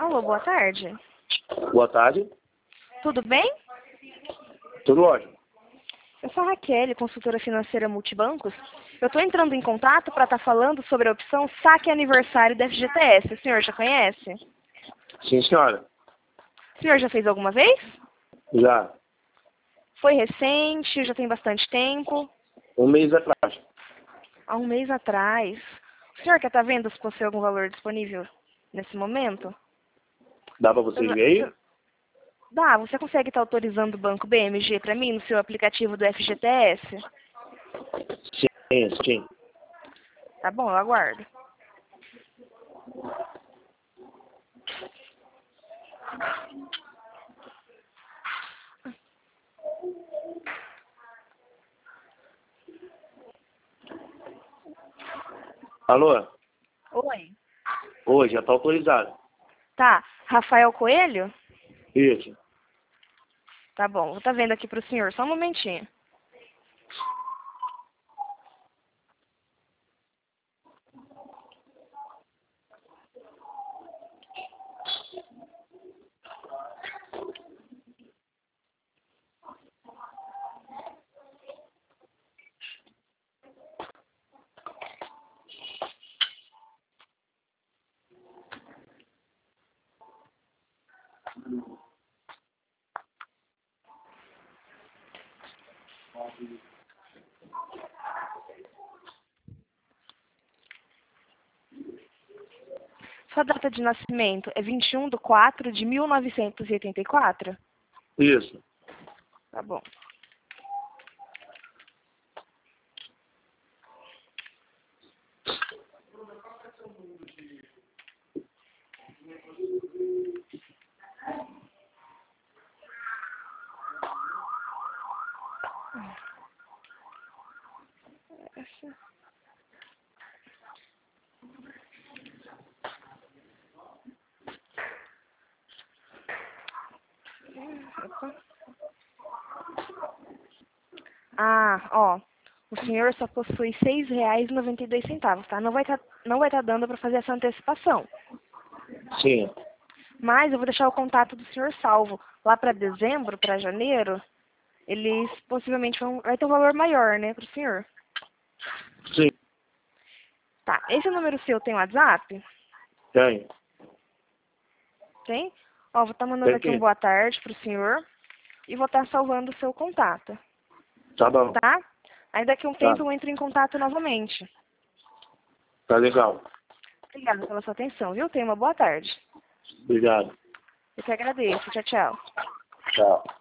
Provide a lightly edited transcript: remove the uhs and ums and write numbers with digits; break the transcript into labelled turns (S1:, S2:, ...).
S1: Alô, boa tarde.
S2: Boa tarde.
S1: Tudo bem?
S2: Tudo ótimo.
S1: Eu sou a Raquel, consultora financeira Multibancos. Eu estou entrando em contato para estar falando sobre a opção Saque Aniversário da FGTS. O senhor já conhece?
S2: Sim, senhora.
S1: O senhor já fez alguma vez?
S2: Já.
S1: Foi recente? Já tem bastante tempo?
S2: Um mês atrás.
S1: Há um mês atrás. O senhor quer estar vendo se possui algum valor disponível nesse momento?
S2: Dá pra vocês verem aí?
S1: Dá, você consegue estar autorizando o Banco BMG para mim no seu aplicativo do FGTS?
S2: Sim, sim.
S1: Tá bom, eu aguardo.
S2: Alô?
S1: Oi.
S2: Oi, já tá autorizado.
S1: Tá, Rafael Coelho?
S2: Isso.
S1: Tá bom, vou estar vendo aqui pro senhor, só um momentinho. Sua data de nascimento é 21/4/1984?
S2: Isso.
S1: Tá bom. Ah, ó. O senhor só possui R$ 6,92, tá? Não vai tá dando para fazer essa antecipação.
S2: Sim.
S1: Mas eu vou deixar o contato do senhor salvo. Lá para dezembro, para janeiro, eles possivelmente vai ter um valor maior, né, para o senhor.
S2: Sim.
S1: Tá, esse número seu tem WhatsApp?
S2: Tem.
S1: Tem? Ó, vou estar mandando aqui um boa tarde pro senhor e vou estar salvando o seu contato,
S2: Tá bom.
S1: tá? Aí daqui a um
S2: Tá.
S1: tempo eu entro em contato novamente.
S2: Tá legal.
S1: Obrigada pela sua atenção, viu? Tenha uma boa tarde.
S2: Obrigado.
S1: Eu que agradeço. Tchau, tchau.
S2: Tchau.